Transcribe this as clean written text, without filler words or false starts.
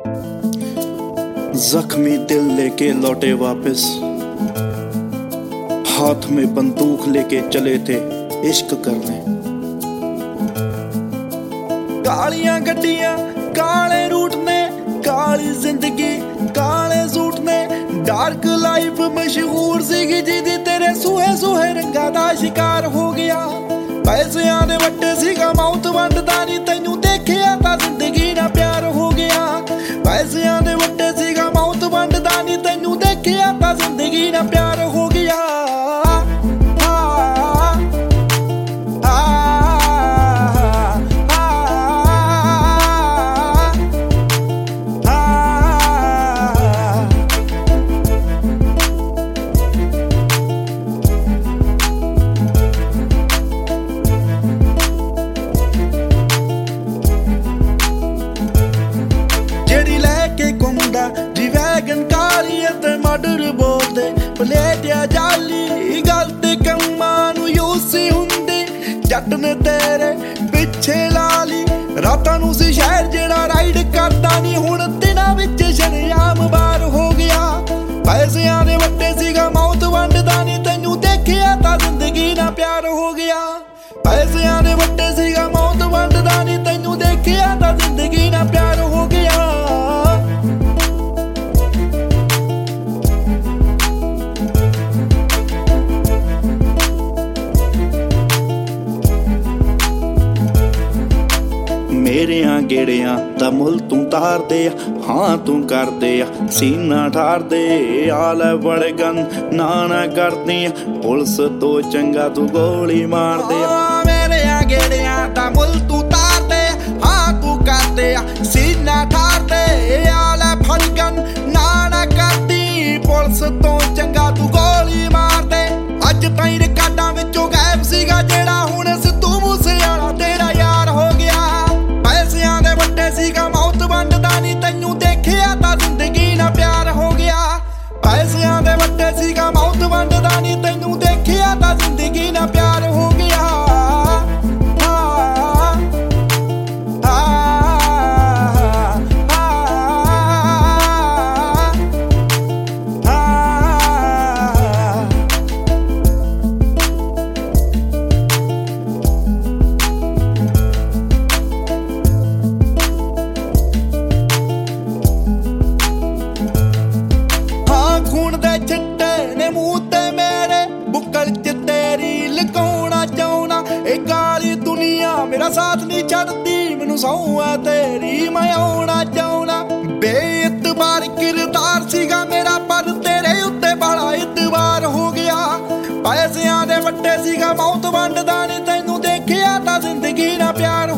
जख्मी दिल लेके लौटे वापस, हाथ में बंदूक लेके चले थे इश्क करने। कालियां गड्डियां काले रूट ने, काली जिंदगी काले सूट ने, डार्क लाइफ मशहूर सीगी जिदी तेरे सूहे सूहे रंगा दा शिकार हो गया। पैसियां दे वट्टे सीगा मौत वंडदा नी, तैनू देखिया तां जिंदगी ना प्यार हो गया। पैसियां दे वट्टे सीगा मौत वंडदा नी, तैनू देखिया तां जिंदगी ना प्यार हो गया। ਵੈਗਨ ਕਾਲੀ ਅਤੇ ਮਰਡਰ ਬੋਲਦੇ, ਪਲੇਟਿਆ ਜਾਲੀ ਗਲਤ ਕੰਮਾਂ ਨੂੰ ਯੂਸੀ ਹੁੰਦੀ। ਜੱਟ ਨੇ ਤੇਰੇ ਪਿੱਛੇ ਲਾ ਲਈ ਰਾਤਾਂ ਨੂੰ ਸੀ ਸ਼ਹਿਰ ਜਿਹੜਾ ਰਾਈਡ ਕਰਦਾ ਨੀ, ਹੁਣ ਦਿਨਾਂ ਵਿੱਚ ਸ਼ਰੇਆਮ ਬਾਹਰ ਹੋ ਗਿਆ। ਪੈਸਿਆਂ ਦੇ ਵੱਡੇ ਸੀਗਾ ਮੌਤ ਵੰਡਦਾ ਨੀ, ਤੈਨੂੰ ਦੇਖਿਆ ਤਾਂ ਜ਼ਿੰਦਗੀ ਨਾ ਪਿਆਰ ਹੋ ਗਿਆ। ਪੈਸਿਆਂ ਦੇ ਵੱਡੇ ਸੀਗਾ ਮੌਤ ਵੰਡਦਾ ਨੀ, ਤੈਨੂੰ ਦੇਖਿਆ ਤਾਂ ਜ਼ਿੰਦਗੀ ਨਾ ਪਿਆਰ ਹੋ ਗਿਆ। ਮੇਰਿਆਂ ਗੇੜਿਆਂ ਦਾ ਮੁੱਲ ਤੂੰ ਤਾਰਦੇ ਆ, ਹਾਂ ਤੂੰ ਕਰਦੇ ਆ ਸੀਨਾ ਠਾਰਦੇ। ਆ ਲੈ ਵੜਗਨ ਨਾ ਕਰਦੀ ਆ, ਪੁਲਿਸ ਤੋਂ ਚੰਗਾ ਤੂੰ ਗੋਲੀ ਮਾਰਦੇ ਆ। ਮੇਰਿਆਂ ਗੇੜਿਆਂ ਦਾ ਮੁੱਲ ਤੂੰ ਤਾਰਦੇ ਆ, ਹਾਂ ਤੂੰ ਕਰਦੇ ਆ ਸੀਨਾ ਠਾਰਦੇ। ਆ ਲੈ ਵੜਗਨ ਨਾ ਕਰਦੀ, ਪੁਲਿਸ ਤੋਂ ਚੰਗਾ ਤੂੰ ਗੋਲੀ ਮਾਰਦੇ। ਅੱਜ ਤਾਈਂ ਰਿਕਾਰਡਾਂ ਵਿੱਚੋਂ ਗਾਇਬ ਸੀਗਾ ਜਿਹੜਾ, ਹੁਣ ਸਿੱਧੂ ਮੂਸੇਵਾਲਾ ਤੇਰਾ ਯਾਰ ਹੋ ਗਿਆ। ਪੈਸਿਆਂ ਦੇ ਵੱਡੇ ਸੀਗਾ ਮੌਤ ਵੰਡਦਾ ਨੀ, ਤੈਨੂੰ ਦੇਖਿਆ ਤਾਂ ਜ਼ਿੰਦਗੀ ਨਾ ਪਿਆਰ ਹੋ ਗਿਆ। ਪੈਸਿਆਂ ਦੇ ਵੱਡੇ ਸੀਗਾ ਮੌਤ ਵੰਡਦਾ ਨੀ, ਤੈਨੂੰ ਦੇਖਿਆ ਤਾਂ ਜ਼ਿੰਦਗੀ ਨਾ ਪਿਆਰ ਹੋ ਗਿਆ। ਖੂਨ ਦੇ ਛਿੱਟੇ ਨੇ ਮੂੰਹ ਤੇ ਮੇਰੇ, ਬੁੱਕਲ ਚ ਤੇਰੀ ਲੁਕਾਉਣਾ ਚਾਹੁੰਨਾ। ਇਹ ਕਾਲੀ ਦੁਨੀਆ ਮੇਰਾ ਸਾਥ ਨਹੀਂ ਛੱਡਦੀ, ਮੈਨੂੰ ਸਹੁੰ ਆ ਤੇਰੀ ਮੈਂ ਆਉਣਾ ਚਾਹੁੰਨਾ। ਬੇਇਤਬਾਰ ਕਿਰਦਾਰ ਸੀਗਾ ਮੇਰਾ, ਪਰ ਤੇਰੇ ਉੱਤੇ ਬੜਾ ਇਤਬਾਰ ਹੋ ਗਿਆ। ਪੈਸਿਆਂ ਦੇ ਵੱਡੇ ਸੀਗਾ ਮੌਤ ਵੰਡਦਾ ਨੀ, ਤੈਨੂੰ ਦੇਖਿਆ ਤਾਂ ਜ਼ਿੰਦਗੀ ਨਾ ਪਿਆਰ